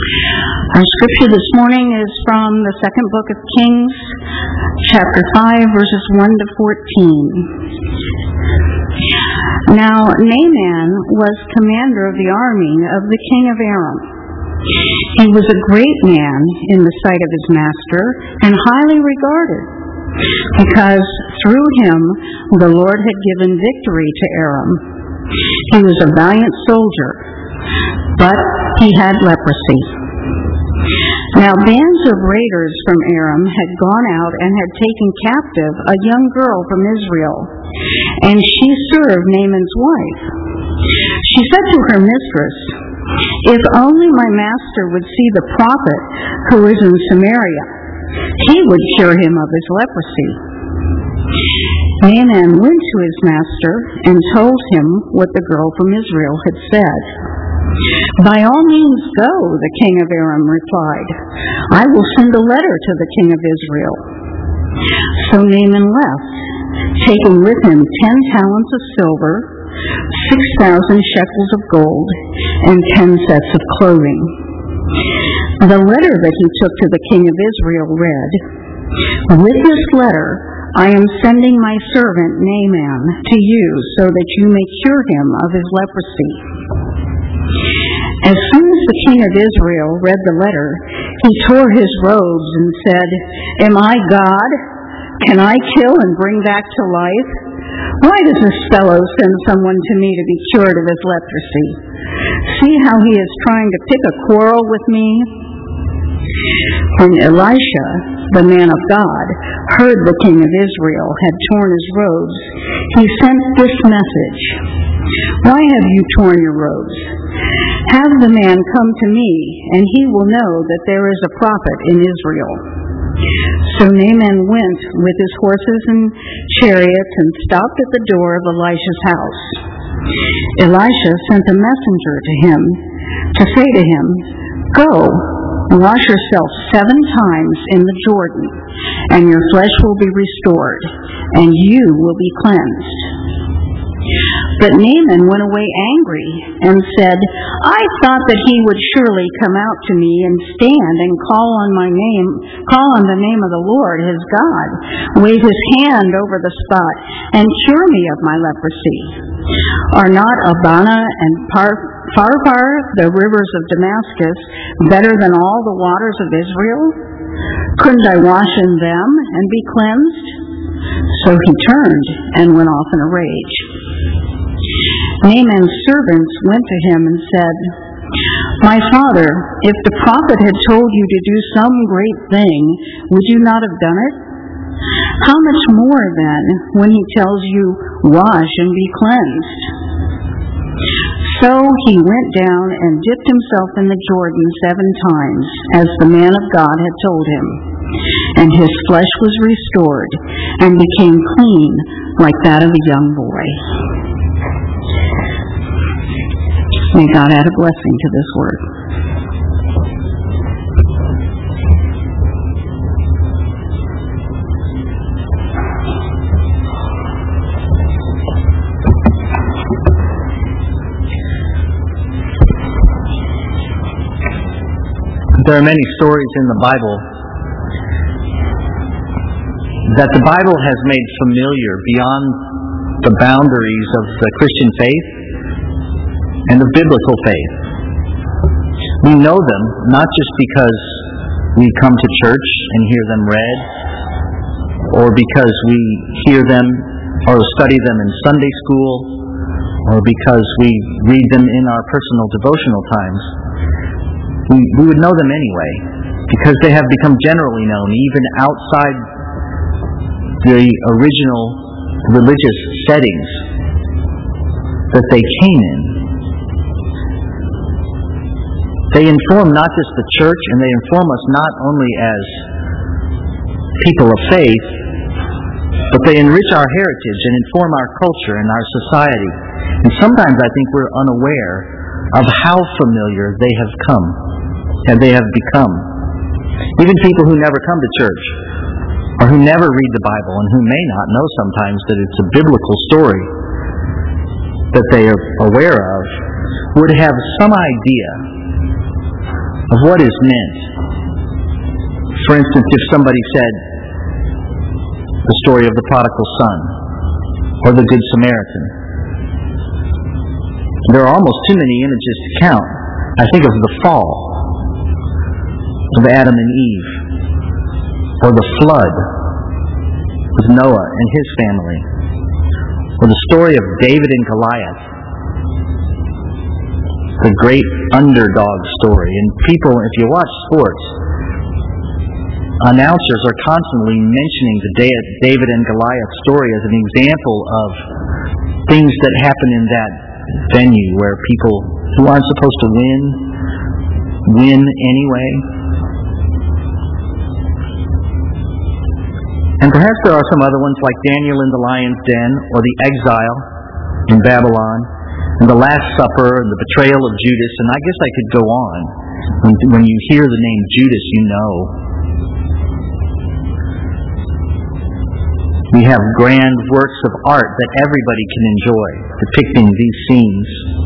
Our scripture this morning is from the second book of Kings, chapter 5, verses 1 to 14. Now Naaman was commander of the army of the king of Aram. He was a great man in the sight of his master and highly regarded, because through him the Lord had given victory to Aram. He was a valiant soldier, but he had leprosy. Now bands of raiders from Aram had gone out and had taken captive a young girl from Israel, and she served Naaman's wife. She said to her mistress, "If only my master would see the prophet who is in Samaria, he would cure him of his leprosy." Naaman went to his master and told him what the girl from Israel had said. "By all means go," the king of Aram replied. "I will send a letter to the king of Israel." So Naaman left, taking with him 10 talents of silver, 6,000 shekels of gold, and 10 sets of clothing. The letter that he took to the king of Israel read, "With this letter I am sending my servant Naaman to you so that you may cure him of his leprosy." As soon as the king of Israel read the letter, he tore his robes and said, "Am I God? Can I kill and bring back to life? Why does this fellow send someone to me to be cured of his leprosy? See how he is trying to pick a quarrel with me?" When Elisha, the man of God, heard the king of Israel had torn his robes, he sent this message, "Why have you torn your robes? Have the man come to me, and he will know that there is a prophet in Israel." So Naaman went with his horses and chariots and stopped at the door of Elisha's house. Elisha sent a messenger to him to say to him, "Go, wash yourself 7 times in the Jordan, and your flesh will be restored, and you will be cleansed." But Naaman went away angry and said, "I thought that he would surely come out to me and stand and call on the name of the Lord his God, wave his hand over the spot, and cure me of my leprosy. Are not Abana and Pharpar, the rivers of Damascus, better than all the waters of Israel? Couldn't I wash in them and be cleansed?" So he turned and went off in a rage. Naaman's servants went to him and said, "My father, if the prophet had told you to do some great thing, would you not have done it? How much more then when he tells you, 'Wash and be cleansed'?" So he went down and dipped himself in the Jordan 7 times, as the man of God had told him, and his flesh was restored and became clean like that of a young boy. May God add a blessing to this word. There are many stories in the Bible that the Bible has made familiar beyond the boundaries of the Christian faith and of biblical faith. We know them not just because we come to church and hear them read, or because we hear them or study them in Sunday school, or because we read them in our personal devotional times. We would know them anyway, because they have become generally known even outside the original religious settings that they came in. They inform not just the church, and they inform us not only as people of faith, but they enrich our heritage and inform our culture and our society. And sometimes I think we're unaware of how familiar they have become. Even people who never come to church, or who never read the Bible, and who may not know sometimes that it's a biblical story that they are aware of, would have some idea of what is meant. For instance, if somebody said the story of the prodigal son or the Good Samaritan, there are almost too many images to count. I think of the fall of Adam and Eve, or the flood with Noah and his family, or the story of David and Goliath, the great underdog story. And people, if you watch sports, announcers are constantly mentioning the David and Goliath story as an example of things that happen in that venue where people who aren't supposed to win anyway. And perhaps there are some other ones like Daniel in the lion's den, or the exile in Babylon, and the Last Supper, and the betrayal of Judas, and I guess I could go on. When you hear the name Judas, you know. We have grand works of art that everybody can enjoy, depicting these scenes.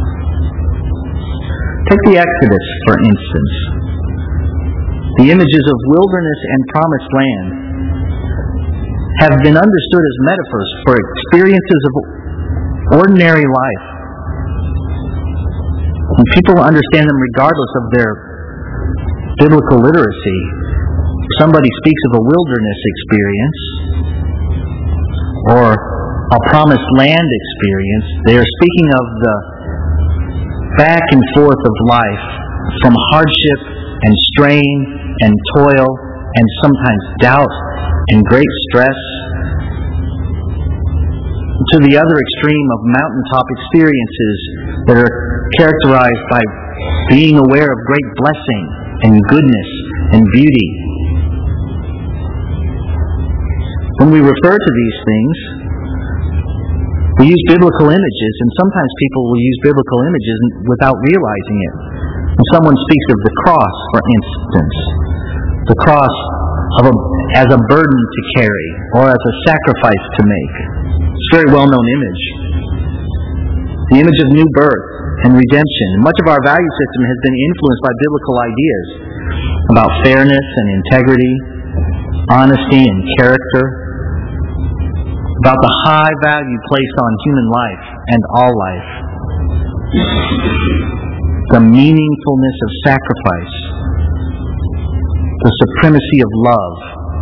Take the Exodus, for instance. The images of wilderness and promised land have been understood as metaphors for experiences of ordinary life. And people understand them regardless of their biblical literacy. If somebody speaks of a wilderness experience or a promised land experience, they are speaking of the back and forth of life, from hardship and strain and toil and sometimes doubt and great stress, to the other extreme of mountaintop experiences that are characterized by being aware of great blessing and goodness and beauty. When we refer to these things, we use biblical images, and sometimes people will use biblical images without realizing it. When someone speaks of the cross, for instance, the cross as a burden to carry or as a sacrifice to make. It's a very well-known image. The image of new birth and redemption. Much of our value system has been influenced by biblical ideas about fairness and integrity, honesty and character, about the high value placed on human life and all life, the meaningfulness of sacrifice, the supremacy of love.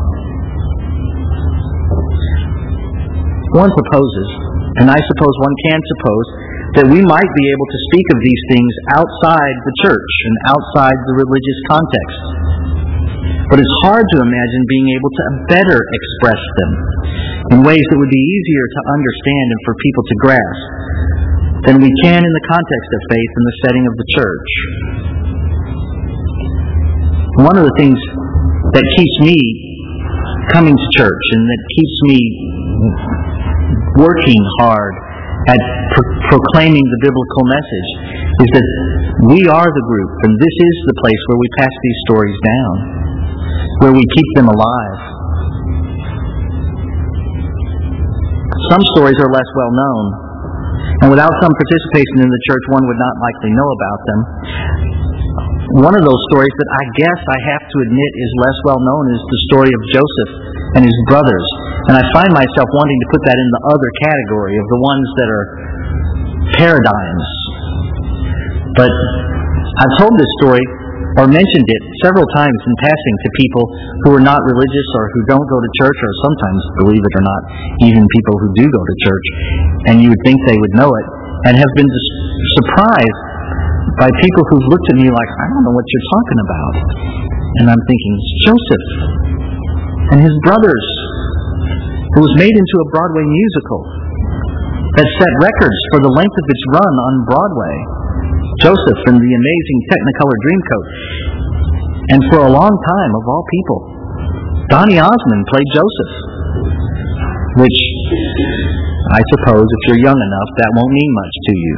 One supposes, and I suppose one can suppose, that we might be able to speak of these things outside the church and outside the religious context. But it's hard to imagine being able to better express them in ways that would be easier to understand and for people to grasp than we can in the context of faith in the setting of the church. One of the things that keeps me coming to church and that keeps me working hard at proclaiming the biblical message is that we are the group, and this is the place where we pass these stories down, where we keep them alive. Some stories are less well known, and without some participation in the church, one would not likely know about them. One of those stories that I guess I have to admit is less well known is the story of Joseph and his brothers. And I find myself wanting to put that in the other category of the ones that are paradigms. But I've told this story or mentioned it several times in passing to people who are not religious or who don't go to church, or sometimes, believe it or not, even people who do go to church. And you would think they would know it, and have been surprised by people who've looked at me like, I don't know what you're talking about. And I'm thinking, it's Joseph and his brothers. It was made into a Broadway musical that set records for the length of its run on Broadway. Joseph and the Amazing Technicolor Dreamcoat. And for a long time, of all people, Donny Osmond played Joseph. Which, I suppose, if you're young enough, that won't mean much to you.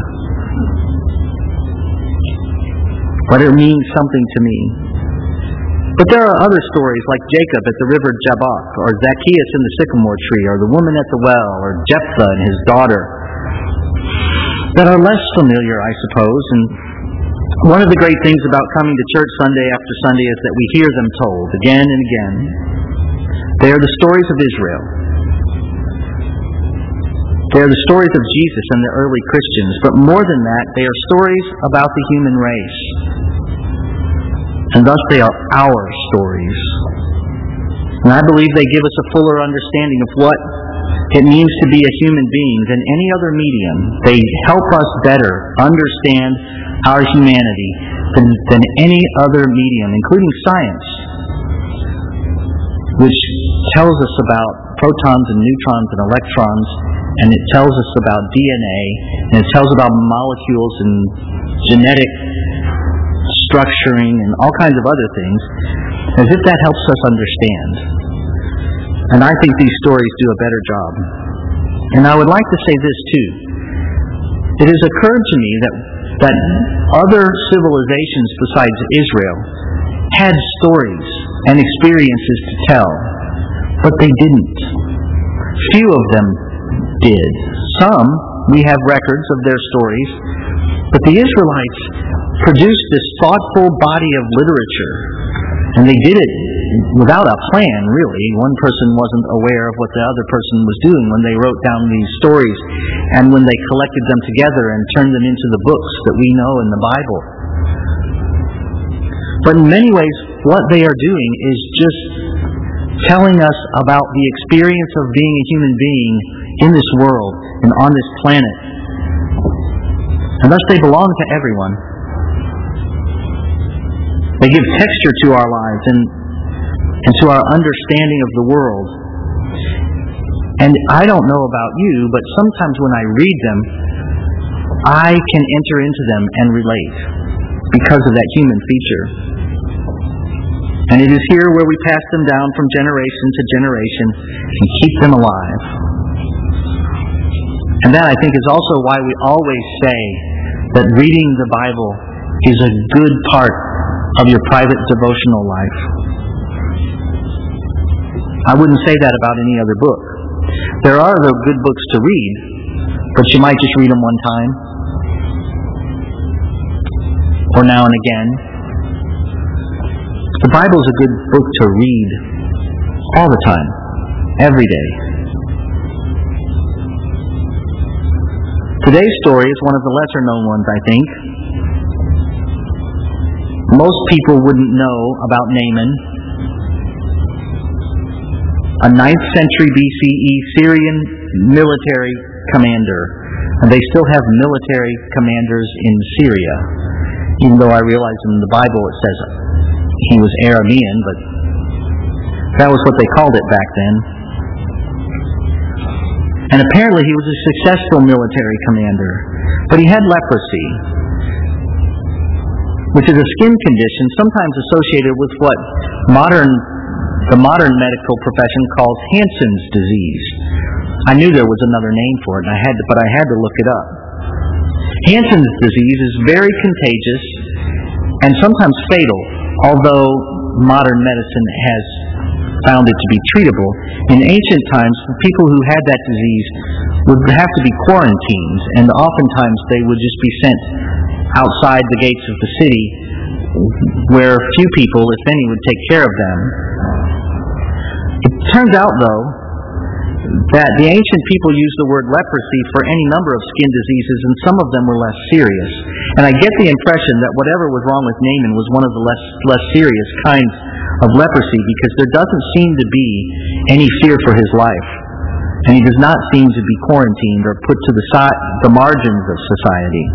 But it means something to me. But there are other stories like Jacob at the river Jabbok, or Zacchaeus in the sycamore tree, or the woman at the well, or Jephthah and his daughter, that are less familiar, I suppose, and One of the great things about coming to church Sunday after Sunday is that we hear them told again and again. They are the stories of Israel. They are the stories of Jesus and the early Christians, but more than that, they are stories about the human race. And thus they are our stories. And I believe they give us a fuller understanding of what it means to be a human being than any other medium. They help us better understand our humanity than any other medium, including science, which tells us about protons and neutrons and electrons, and it tells us about DNA, and it tells about molecules and genetic structuring and all kinds of other things, as if that helps us understand. And I think these stories do a better job. And I would like to say this too. It has occurred to me that other civilizations besides Israel had stories and experiences to tell, but they didn't. Few of them did. Some, we have records of their stories, but the Israelites produced this thoughtful body of literature, and they did it without a plan, really. One person wasn't aware of what the other person was doing when they wrote down these stories, and when they collected them together and turned them into the books that we know in the Bible. But in many ways, what they are doing is just telling us about the experience of being a human being in this world and on this planet. And thus they belong to everyone. They give texture to our lives and to our understanding of the world. And I don't know about you, but sometimes when I read them, I can enter into them and relate because of that human feature. And it is here where we pass them down from generation to generation and keep them alive. And that, I think, is also why we always say that reading the Bible is a good part of your private devotional life. I wouldn't say that about any other book. There are other good books to read, but you might just read them one time, or now and again. The Bible is a good book to read all the time, every day. Today's story is one of the lesser known ones, I think. Most people wouldn't know about Naaman, a 9th century BCE Syrian military commander. And they still have military commanders in Syria, even though I realize in the Bible it says he was Aramean, but that was what they called it back then. And apparently he was a successful military commander, but he had leprosy, which is a skin condition sometimes associated with what the modern medical profession calls Hansen's disease. I knew there was another name for it, but I had to look it up. Hansen's disease is very contagious and sometimes fatal, although modern medicine has found it to be treatable. In ancient times, the people who had that disease would have to be quarantined, and oftentimes they would just be sent outside the gates of the city, where few people, if any, would take care of them. It turns out, though, that the ancient people used the word leprosy for any number of skin diseases, and some of them were less serious. And I get the impression that whatever was wrong with Naaman was one of the less serious kinds of leprosy, because there doesn't seem to be any fear for his life, and he does not seem to be quarantined or put to the margins of society.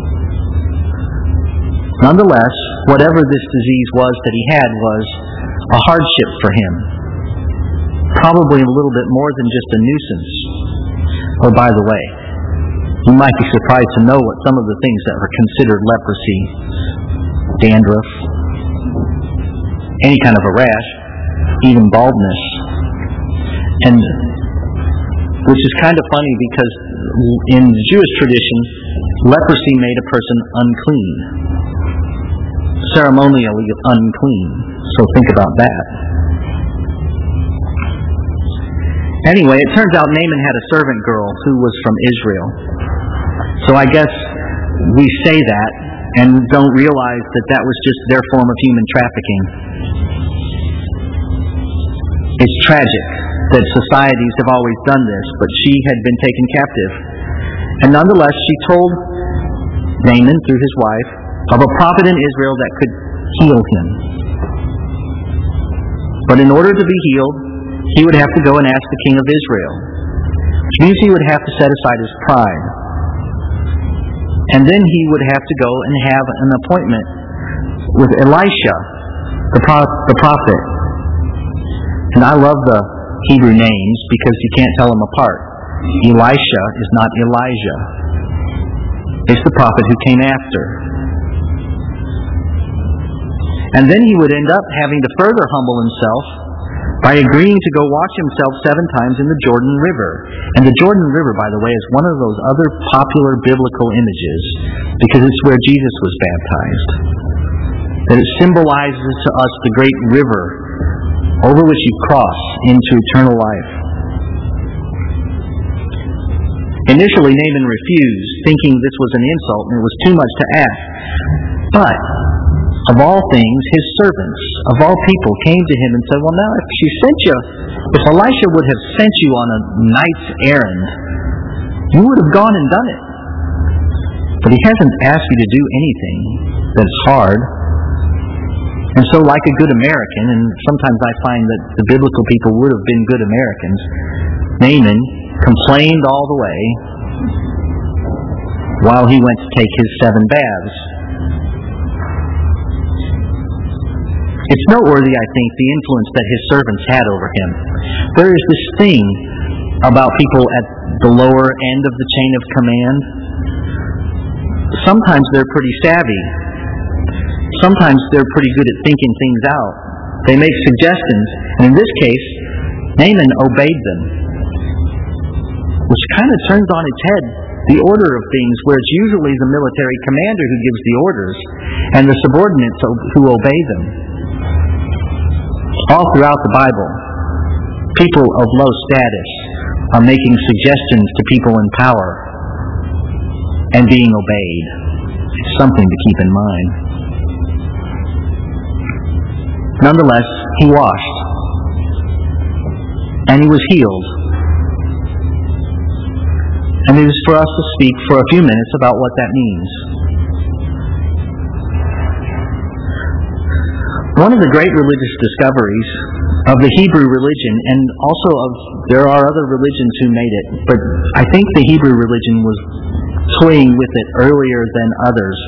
Nonetheless, whatever this disease was that he had was a hardship for him. Probably a little bit more than just a nuisance. Oh, by the way, you might be surprised to know what some of the things that were considered leprosy: dandruff, any kind of a rash, even baldness. And which is kind of funny because in the Jewish tradition, leprosy made a person unclean. Ceremonially unclean. So think about that. Anyway, it turns out Naaman had a servant girl who was from Israel. So I guess we say that and don't realize that that was just their form of human trafficking. It's tragic that societies have always done this, but she had been taken captive. And nonetheless, she told Naaman, through his wife, of a prophet in Israel that could heal him. But in order to be healed, he would have to go and ask the king of Israel, which means he would have to set aside his pride. And then he would have to go and have an appointment with Elisha, the prophet. And I love the Hebrew names because you can't tell them apart. Elisha is not Elijah. It's the prophet who came after. And then he would end up having to further humble himself by agreeing to go wash himself 7 times in the Jordan River. And the Jordan River, by the way, is one of those other popular biblical images because it's where Jesus was baptized. That it symbolizes to us the great river over which you cross into eternal life. Initially, Naaman refused, thinking this was an insult and it was too much to ask. But of all things, his servants, of all people, came to him and said, well, now, if Elisha would have sent you on a night's errand, you would have gone and done it. But he hasn't asked you to do anything that's hard. And so, like a good American, and sometimes I find that the biblical people would have been good Americans, Naaman complained all the way while he went to take his 7 baths. It's noteworthy, I think, the influence that his servants had over him. There is this thing about people at the lower end of the chain of command. Sometimes they're pretty savvy. Sometimes they're pretty good at thinking things out. They make suggestions, and in this case, Naaman obeyed them, which kind of turns on its head the order of things, where it's usually the military commander who gives the orders and the subordinates who obey them. All throughout the Bible, people of low status are making suggestions to people in power and being obeyed. It's something to keep in mind. Nonetheless, he washed, and he was healed. And it is for us to speak for a few minutes about what that means. One of the great religious discoveries of the Hebrew religion, and also there are other religions who made it, but I think the Hebrew religion was toying with it earlier than others.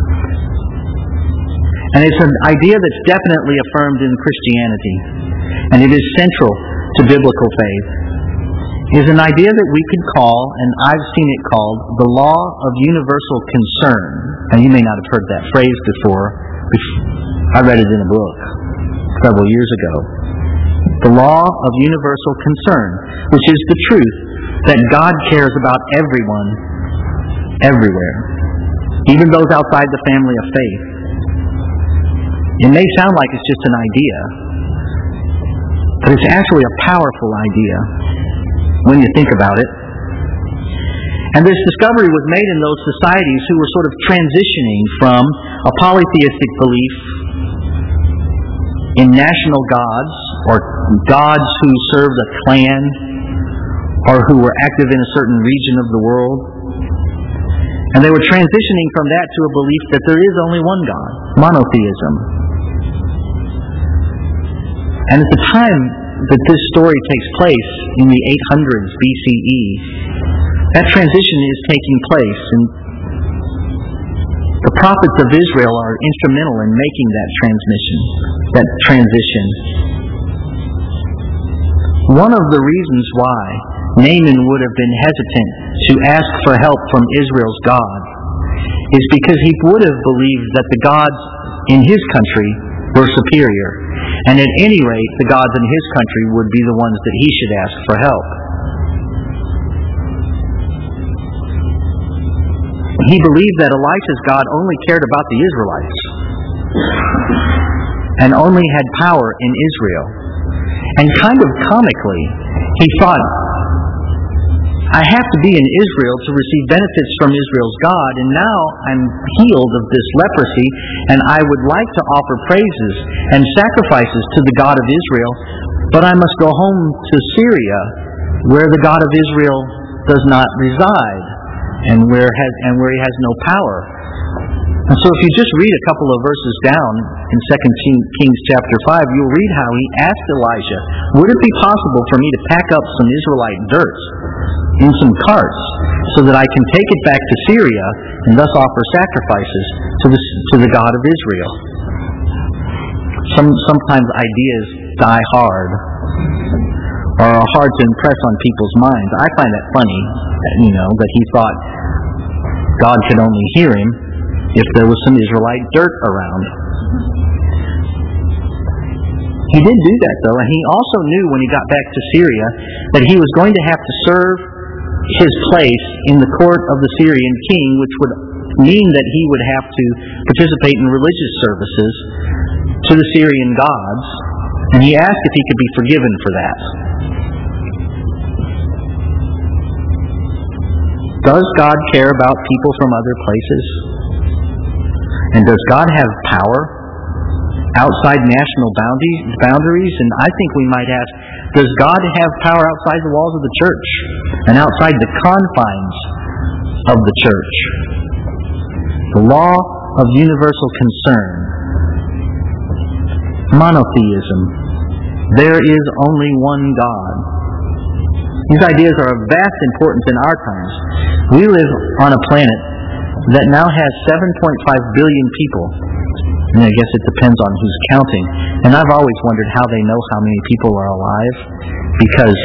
And it's an idea that's definitely affirmed in Christianity, and it is central to biblical faith. It is an idea that we could call, and I've seen it called, the law of universal concern. Now, you may not have heard that phrase before. I read it in a book several years ago. The law of universal concern, which is the truth that God cares about everyone, everywhere, even those outside the family of faith. It may sound like it's just an idea, but it's actually a powerful idea when you think about it. And this discovery was made in those societies who were sort of transitioning from a polytheistic belief in national gods, or gods who served a clan, or who were active in a certain region of the world. And they were transitioning from that to a belief that there is only one God, monotheism. And at the time that this story takes place, in the 800s BCE, that transition is taking place, and the prophets of Israel are instrumental in making that transition. One of the reasons why Naaman would have been hesitant to ask for help from Israel's God is because he would have believed that the gods in his country were superior, and at any rate, the gods in his country would be the ones that he should ask for help. He believed that Elisha's God only cared about the Israelites and only had power in Israel. And kind of comically, he thought, I have to be in Israel to receive benefits from Israel's God, and now I'm healed of this leprosy, and I would like to offer praises and sacrifices to the God of Israel, but I must go home to Syria, where the God of Israel does not reside, and where he has no power. And so if you just read a couple of verses down in 2 Kings chapter 5, you'll read how he asked Elijah, would it be possible for me to pack up some Israelite dirt in some carts so that I can take it back to Syria and thus offer sacrifices to the God of Israel? Sometimes ideas die hard or are hard to impress on people's minds. I find that funny, that he thought God could only hear him if there was some Israelite dirt around. He did do that, though, and he also knew when he got back to Syria that he was going to have to serve his place in the court of the Syrian king, which would mean that he would have to participate in religious services to the Syrian gods, and he asked if he could be forgiven for that. Does God care about people from other places? And does God have power outside national boundaries? And I think we might ask, does God have power outside the walls of the church and outside the confines of the church? The law of universal concern. Monotheism. There is only one God. These ideas are of vast importance in our times. We live on a planet that now has 7.5 billion people. And I guess it depends on who's counting. And I've always wondered how they know how many people are alive, because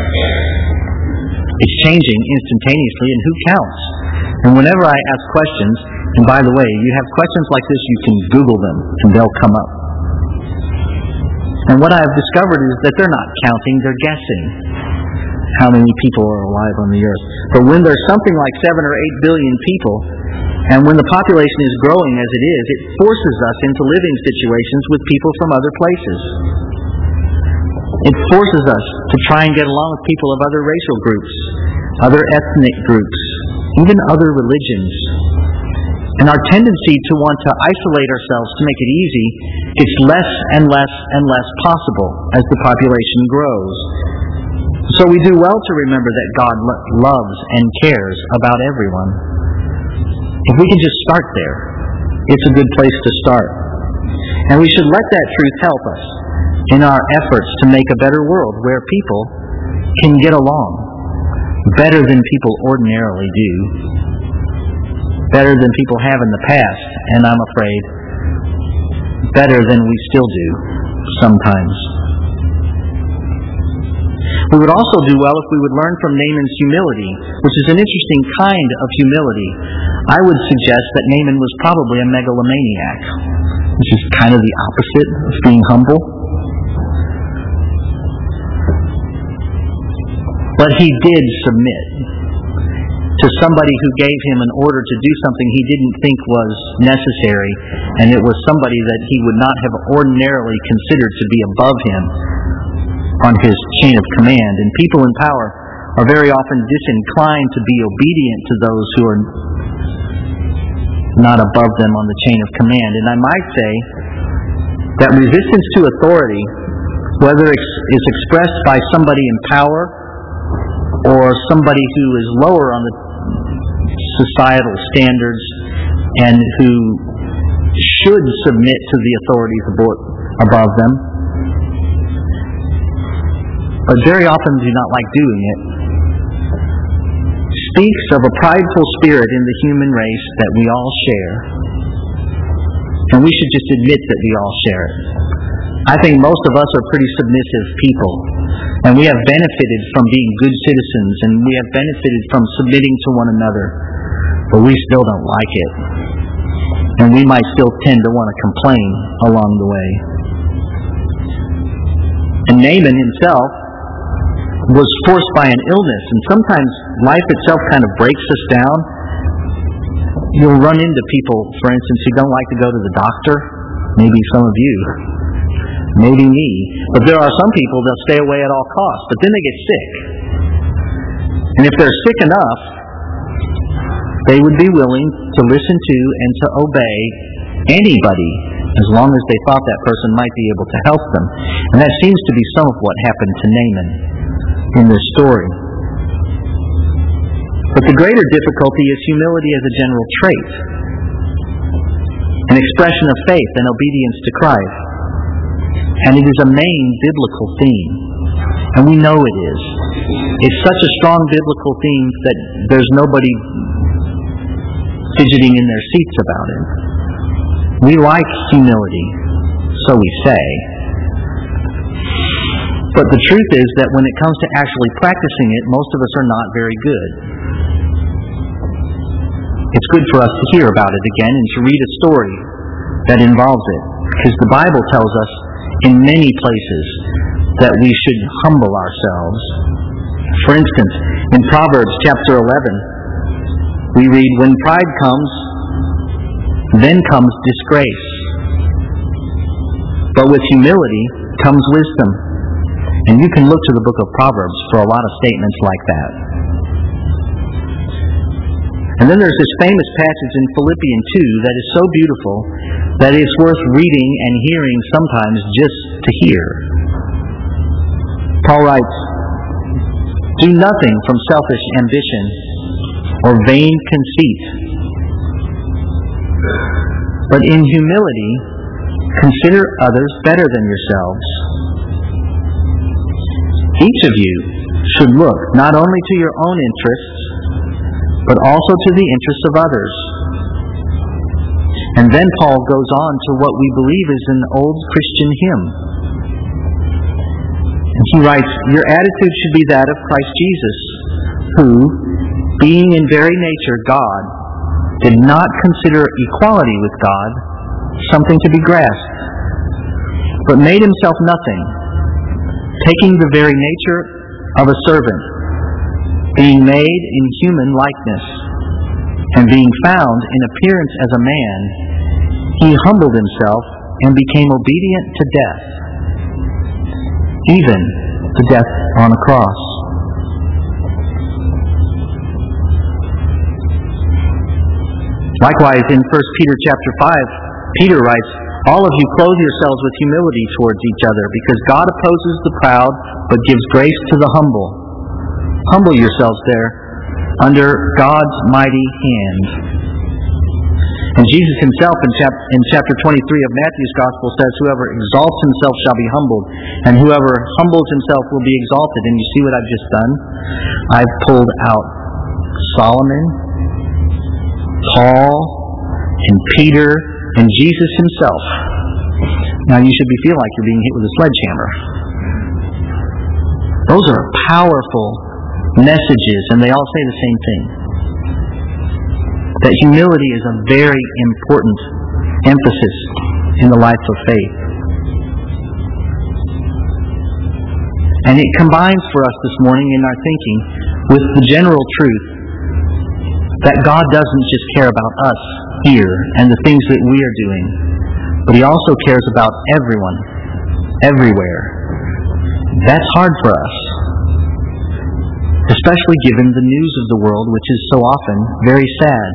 it's changing instantaneously, and who counts? And whenever I ask questions, and by the way, you have questions like this, you can Google them, and they'll come up. And what I've discovered is that they're not counting, they're guessing how many people are alive on the earth. But when there's something like 7 or 8 billion people, and when the population is growing as it is, it forces us into living situations with people from other places. It forces us to try and get along with people of other racial groups, other ethnic groups, even other religions. And our tendency to want to isolate ourselves to make it easy gets less and less and less possible as the population grows. So we do well to remember that God loves and cares about everyone. If we can just start there, it's a good place to start. And we should let that truth help us in our efforts to make a better world where people can get along better than people ordinarily do, better than people have in the past, and I'm afraid better than we still do sometimes. We would also do well if we would learn from Naaman's humility, which is an interesting kind of humility. I would suggest that Naaman was probably a megalomaniac, which is kind of the opposite of being humble. But he did submit to somebody who gave him an order to do something he didn't think was necessary, and it was somebody that he would not have ordinarily considered to be above him on his chain of command. And people in power are very often disinclined to be obedient to those who are not above them on the chain of command. And I might say that resistance to authority, whether it's expressed by somebody in power or somebody who is lower on the societal standards and who should submit to the authorities above them, but very often do not like doing it, speaks of a prideful spirit in the human race that we all share. And we should just admit that we all share it. I think most of us are pretty submissive people, and we have benefited from being good citizens, and we have benefited from submitting to one another, but we still don't like it. And we might still tend to want to complain along the way. And Naaman himself was forced by an illness, and sometimes life itself kind of breaks us down. You'll run into people, for instance, who don't like to go to the doctor. Maybe some of you. Maybe me. But there are some people that stay away at all costs, but then they get sick. And if they're sick enough, they would be willing to listen to and to obey anybody as long as they thought that person might be able to help them. And that seems to be some of what happened to Naaman in this story. But the greater difficulty is humility as a general trait, an expression of faith and obedience to Christ. And it is a main biblical theme. And we know it is. It's such a strong biblical theme that there's nobody fidgeting in their seats about it. We like humility, so we say. But the truth is that when it comes to actually practicing it, most of us are not very good. It's good for us to hear about it again and to read a story that involves it, because the Bible tells us in many places that we should humble ourselves. For instance, in Proverbs chapter 11, we read, "When pride comes, then comes disgrace. But with humility comes wisdom." And you can look to the book of Proverbs for a lot of statements like that. And then there's this famous passage in Philippians 2 that is so beautiful that it's worth reading and hearing sometimes just to hear. Paul writes, "Do nothing from selfish ambition or vain conceit, but in humility consider others better than yourselves. Each of you should look not only to your own interests, but also to the interests of others." And then Paul goes on to what we believe is an old Christian hymn. And he writes, "Your attitude should be that of Christ Jesus, who, being in very nature God, did not consider equality with God something to be grasped, but made himself nothing, taking the very nature of a servant, being made in human likeness, and being found in appearance as a man, he humbled himself and became obedient to death, even to death on a cross." Likewise, in 1 Peter chapter 5, Peter writes, "All of you clothe yourselves with humility towards each other, because God opposes the proud, but gives grace to the humble. Humble yourselves there under God's mighty hand." And Jesus himself in chapter 23 of Matthew's Gospel says, "Whoever exalts himself shall be humbled, and whoever humbles himself will be exalted." And you see what I've just done? I've pulled out Solomon, Paul, and Peter, and Jesus himself. Now you should feel like you're being hit with a sledgehammer. Those are powerful messages, and they all say the same thing. That humility is a very important emphasis in the life of faith. And it combines for us this morning in our thinking with the general truth that God doesn't just care about us here and the things that we are doing, but He also cares about everyone, everywhere. That's hard for us, especially given the news of the world, which is so often very sad.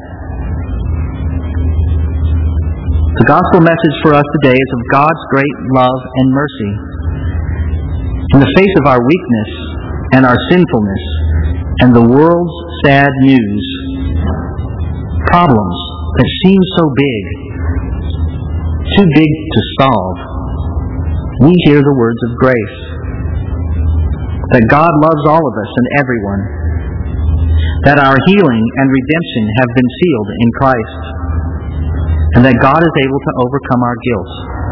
The gospel message for us today is of God's great love and mercy. In the face of our weakness and our sinfulness and the world's sad news, problems that seem so big, too big to solve, we hear the words of grace. That God loves all of us and everyone. That our healing and redemption have been sealed in Christ. And that God is able to overcome our guilt.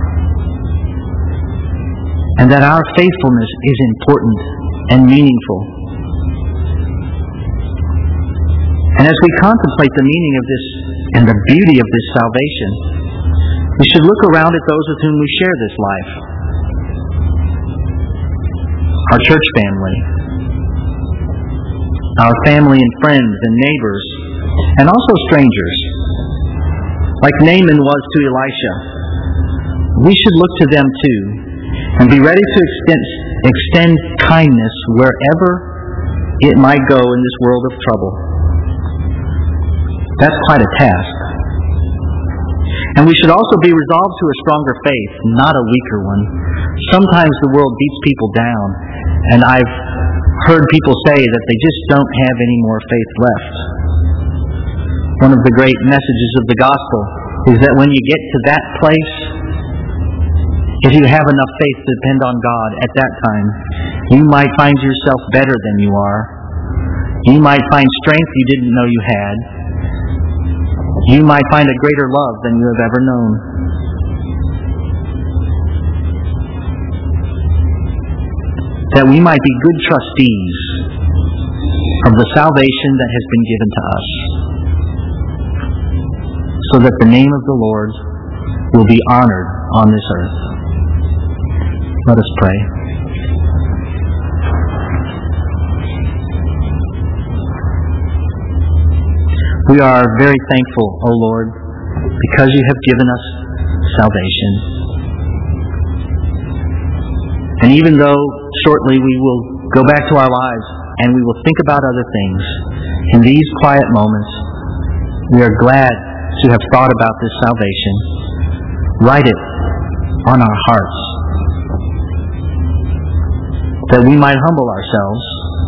And that our faithfulness is important and meaningful. And as we contemplate the meaning of this and the beauty of this salvation, we should look around at those with whom we share this life. Our church family, our family and friends and neighbors, and also strangers. Like Naaman was to Elisha, we should look to them too, and be ready to extend kindness wherever it might go in this world of trouble. That's quite a task. And we should also be resolved to a stronger faith, not a weaker one. Sometimes the world beats people down, and I've heard people say that they just don't have any more faith left. One of the great messages of the gospel is that when you get to that place, if you have enough faith to depend on God at that time, you might find yourself better than you are. You might find strength you didn't know you had. You might find a greater love than you have ever known. That we might be good trustees of the salvation that has been given to us, so that the name of the Lord will be honored on this earth. Let us pray. We are very thankful, O Lord, because you have given us salvation. And even though shortly we will go back to our lives and we will think about other things, in these quiet moments, we are glad to have thought about this salvation. Write it on our hearts, that we might humble ourselves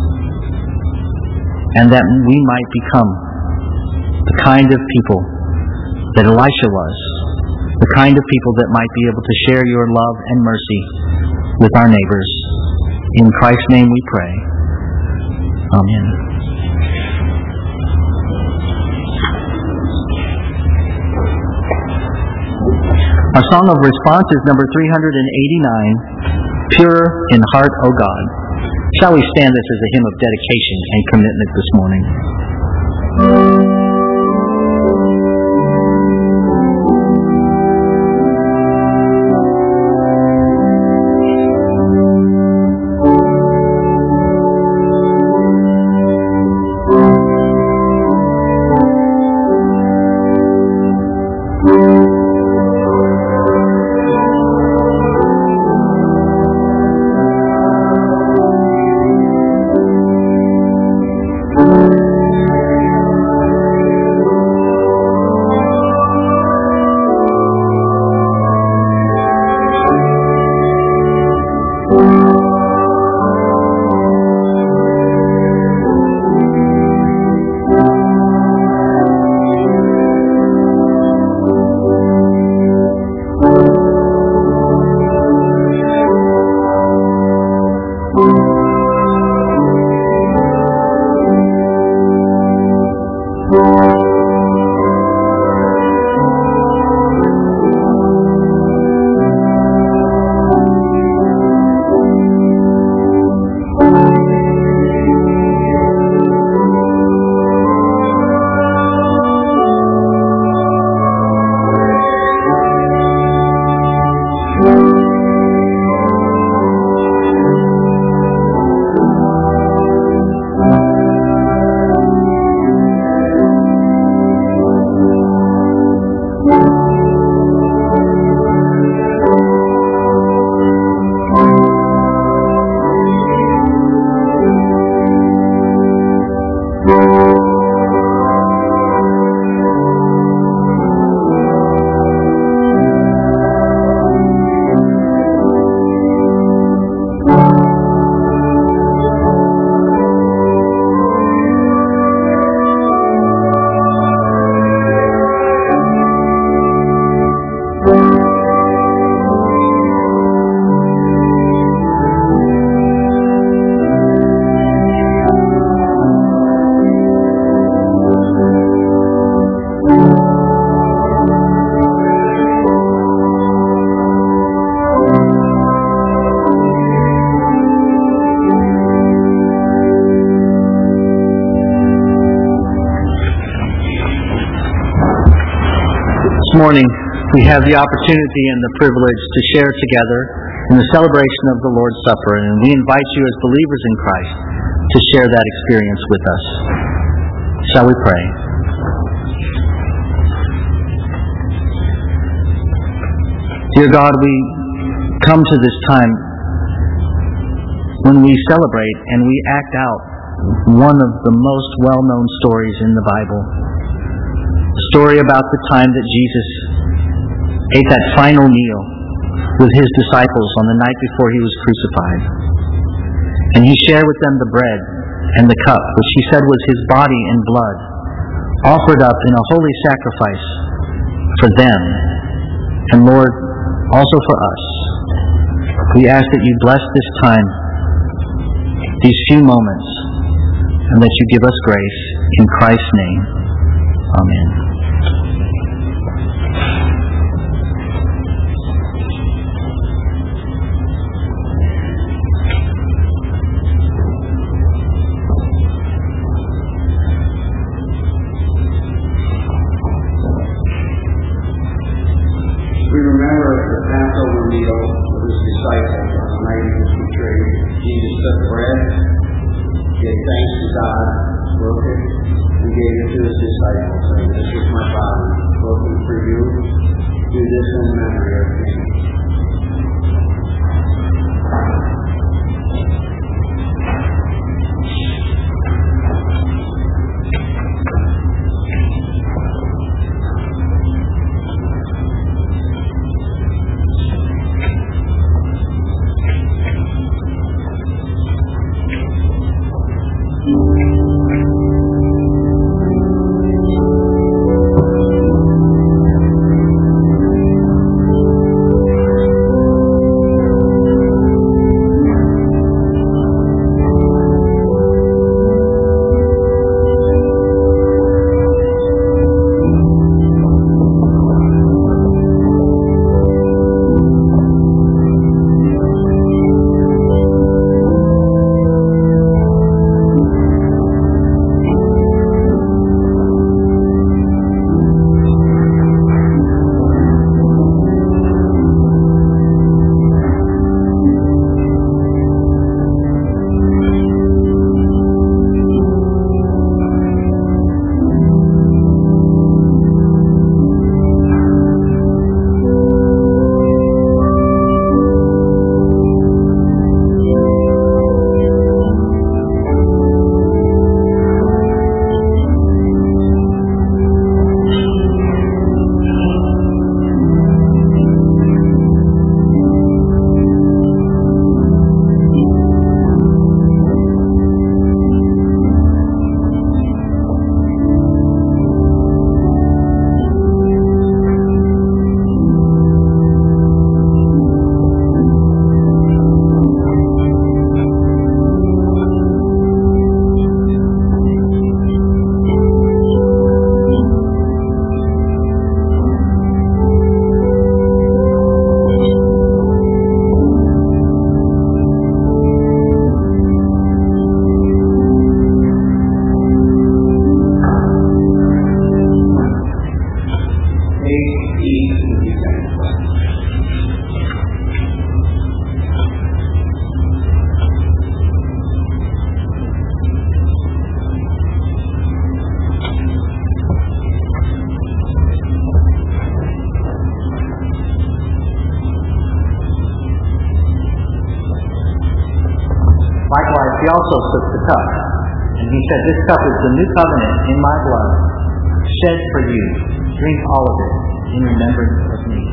and that we might become the kind of people that Elisha was, the kind of people that might be able to share your love and mercy with our neighbors. In Christ's name we pray. Amen. Our song of response is number 389, Pure in Heart, O God. Shall we stand this as a hymn of dedication and commitment this morning? This morning, we have the opportunity and the privilege to share together in the celebration of the Lord's Supper, and we invite you as believers in Christ to share that experience with us. Shall we pray? Dear God, we come to this time when we celebrate and we act out one of the most well-known stories in the Bible. A story about the time that Jesus ate that final meal with his disciples on the night before he was crucified. And he shared with them the bread and the cup, which he said was his body and blood, offered up in a holy sacrifice for them, and Lord, also for us. We ask that you bless this time, these few moments, and that you give us grace. In Christ's name, amen. We remember the Passover meal with his disciples on the night he was betrayed. Jesus took bread, gave thanks to God, broke it, and gave it to his disciples, saying, "This is my body, broken for you. Do this in memory of me." Likewise, he also took the cup, and he said, "This cup is the new covenant in my blood, shed for you. Drink all of it in remembrance of me."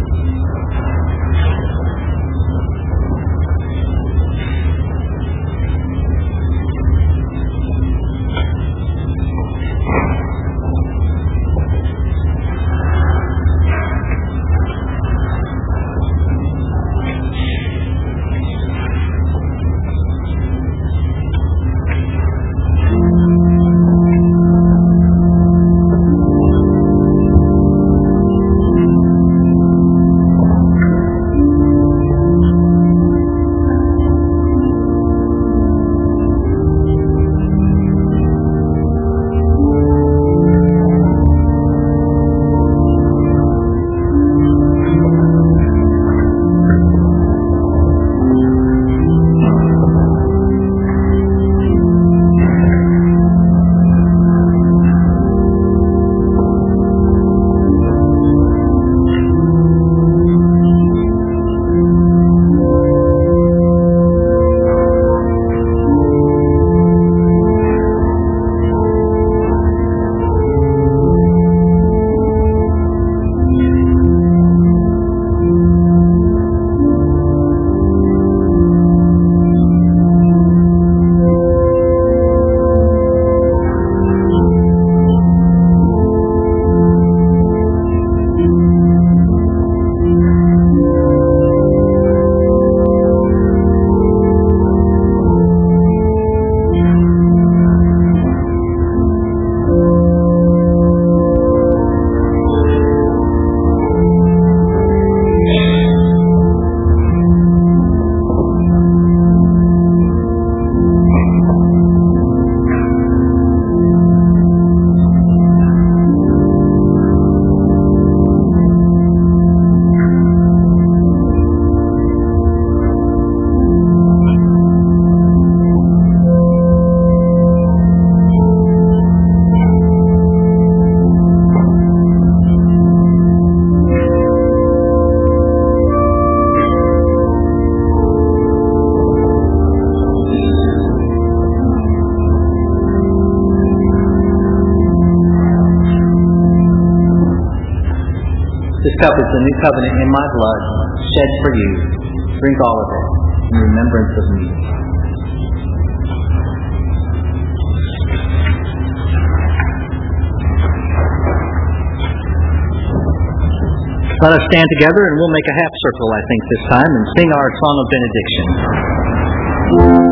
cup is the new covenant in my blood, shed for you. Drink all of it in remembrance of me. Let us stand together and we'll make a half circle, I think, this time, and sing our song of benediction.